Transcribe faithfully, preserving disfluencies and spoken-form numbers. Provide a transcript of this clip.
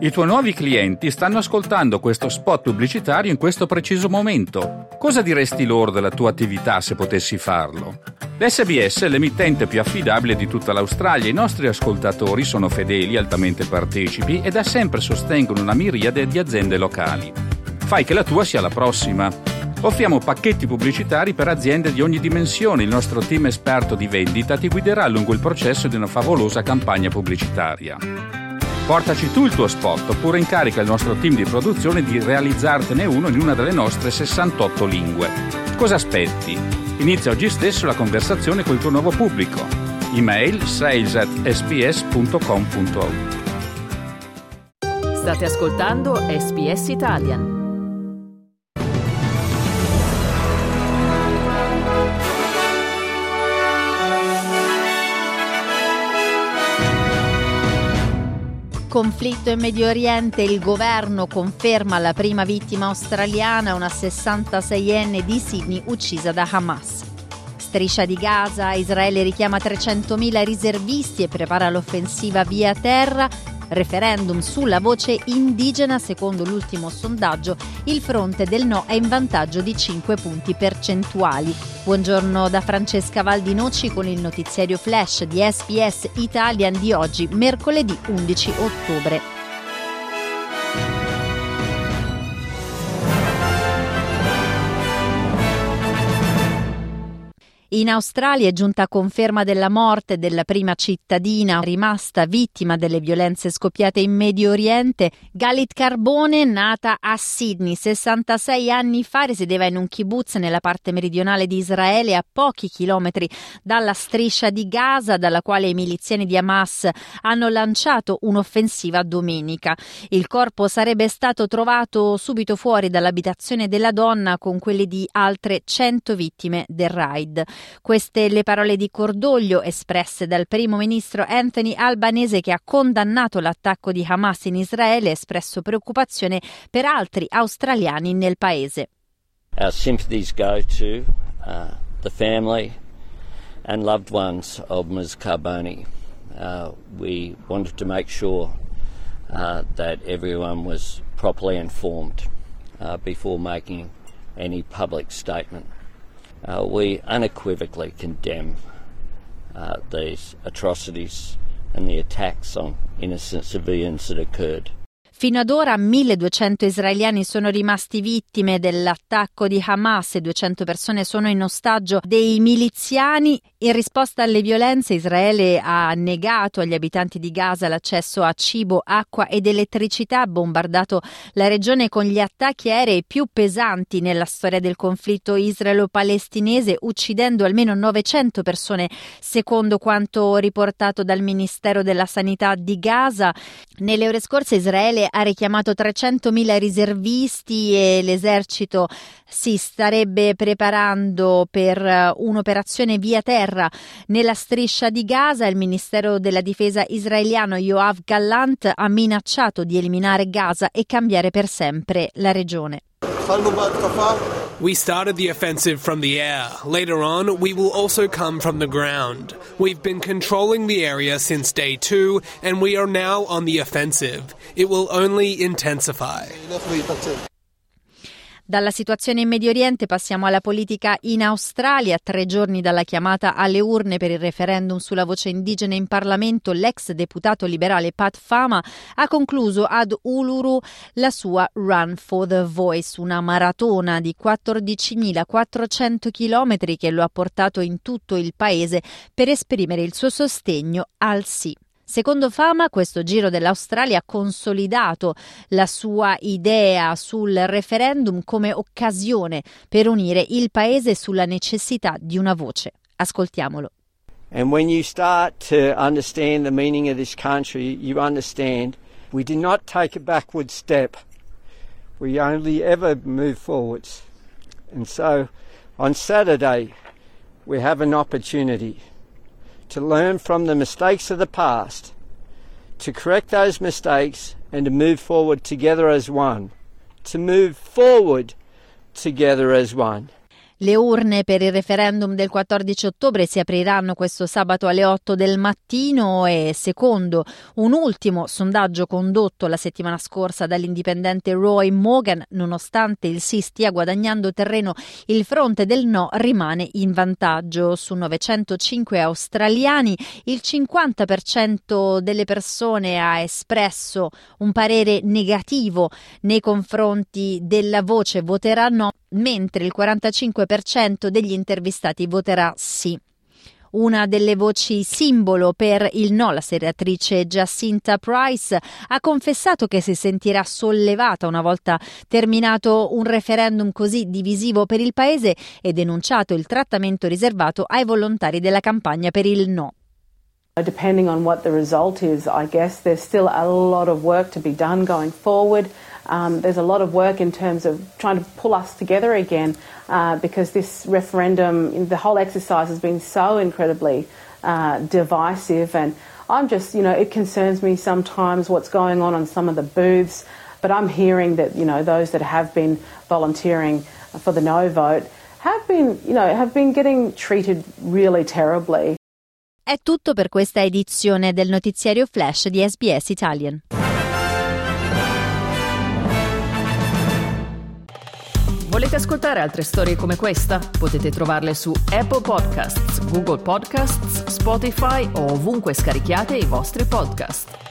I tuoi nuovi clienti stanno ascoltando questo spot pubblicitario in questo preciso momento. Cosa diresti loro della tua attività se potessi farlo? L'S B S è l'emittente più affidabile di tutta l'Australia. I nostri ascoltatori sono fedeli, altamente partecipi e da sempre sostengono una miriade di aziende locali. Fai che la tua sia la prossima. Offriamo pacchetti pubblicitari per aziende di ogni dimensione. Il nostro team esperto di vendita ti guiderà lungo il processo di una favolosa campagna pubblicitaria. Portaci tu il tuo spot oppure incarica il nostro team di produzione di realizzartene uno in una delle nostre sessantotto lingue. Cosa aspetti? Inizia oggi stesso la conversazione col tuo nuovo pubblico. Email sales at s b s punto com punto a u. State ascoltando S B S Italian. Conflitto in Medio Oriente, il governo conferma la prima vittima australiana, una sessantaseienne di Sydney uccisa da Hamas. Striscia di Gaza, Israele richiama trecentomila riservisti e prepara l'offensiva via terra. Referendum sulla voce indigena, secondo l'ultimo sondaggio il fronte del no è in vantaggio di cinque punti percentuali. Buongiorno da Francesca Valdinoci con il notiziario flash di S B S Italian di oggi, mercoledì undici ottobre. In Australia è giunta conferma della morte della prima cittadina rimasta vittima delle violenze scoppiate in Medio Oriente. Galit Carbone, nata a Sydney sessantasei anni fa, risiedeva in un kibbutz nella parte meridionale di Israele, a pochi chilometri dalla striscia di Gaza, dalla quale i miliziani di Hamas hanno lanciato un'offensiva domenica. Il corpo sarebbe stato trovato subito fuori dall'abitazione della donna con quelle di altre cento vittime del raid. Queste le parole di cordoglio espresse dal primo ministro Anthony Albanese, che ha condannato l'attacco di Hamas in Israele e espresso preoccupazione per altri australiani nel paese. Our sympathies go to uh, the family and loved ones of Miz Carbone. Uh, we wanted to make sure uh, that everyone was properly informed uh, before making any public statement. Uh, we unequivocally condemn uh, these atrocities and the attacks on innocent civilians that occurred. Fino ad ora milleduecento israeliani sono rimasti vittime dell'attacco di Hamas e duecento persone sono in ostaggio dei miliziani. In risposta alle violenze, Israele ha negato agli abitanti di Gaza l'accesso a cibo, acqua ed elettricità, ha bombardato la regione con gli attacchi aerei più pesanti nella storia del conflitto israelo-palestinese, uccidendo almeno novecento persone, secondo quanto riportato dal Ministero della Sanità di Gaza. Nelle ore scorse Israele ha richiamato trecentomila riservisti e l'esercito si starebbe preparando per un'operazione via terra nella striscia di Gaza. Il Ministero della Difesa israeliano Yoav Gallant ha minacciato di eliminare Gaza e cambiare per sempre la regione. We started the offensive from the air. Later on, we will also come from the ground. We've been controlling the area since day two, and we are now on the offensive. It will only intensify. Dalla situazione in Medio Oriente passiamo alla politica in Australia. Tre giorni dalla chiamata alle urne per il referendum sulla voce indigena in Parlamento, l'ex deputato liberale Pat Fama ha concluso ad Uluru la sua Run for the Voice, una maratona di quattordicimilaquattrocento chilometri che lo ha portato in tutto il paese per esprimere il suo sostegno al sì. Secondo Fama, questo giro dell'Australia ha consolidato la sua idea sul referendum come occasione per unire il paese sulla necessità di una voce. Ascoltiamolo. And when you start to understand the meaning of this country, you understand we did not take a backward step. We only ever move forwards. And so on Saturday we have an opportunity to learn from the mistakes of the past, to correct those mistakes and to move forward together as one. To move forward together as one. Le urne per il referendum del quattordici ottobre si apriranno questo sabato alle otto del mattino e, secondo un ultimo sondaggio condotto la settimana scorsa dall'indipendente Roy Mogan, nonostante il sì stia guadagnando terreno, il fronte del no rimane in vantaggio. Su novecentocinque australiani, il cinquanta per cento delle persone ha espresso un parere negativo nei confronti della voce voterà no, mentre il quarantacinque per cento degli intervistati voterà sì. Una delle voci simbolo per il no, la senatrice Jacinta Price, ha confessato che si sentirà sollevata una volta terminato un referendum così divisivo per il paese e denunciato il trattamento riservato ai volontari della campagna per il no. Depending on what the result is, I guess there's still a lot of work to be done going forward. Um, there's a lot of work in terms of trying to pull us together again uh, because this referendum, the whole exercise has been so incredibly uh, divisive, and I'm just, you know, it concerns me sometimes what's going on on some of the booths, but I'm hearing that, you know, those that have been volunteering for the no vote have been, you know, have been getting treated really terribly. È tutto per questa edizione del notiziario Flash di S B S Italian. Volete ascoltare altre storie come questa? Potete trovarle su Apple Podcasts, Google Podcasts, Spotify o ovunque scarichiate i vostri podcast.